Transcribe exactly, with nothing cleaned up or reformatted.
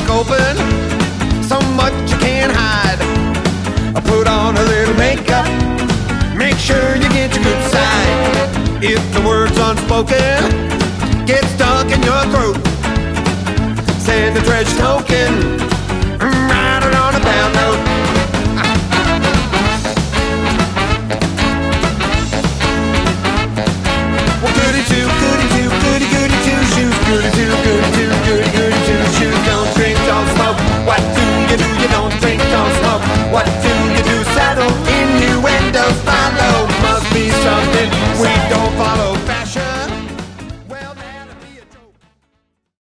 open, so much you can't hide. Put on a little makeup, make sure you get your good side. If the words unspoken get stuck in your throat, send a treasure token.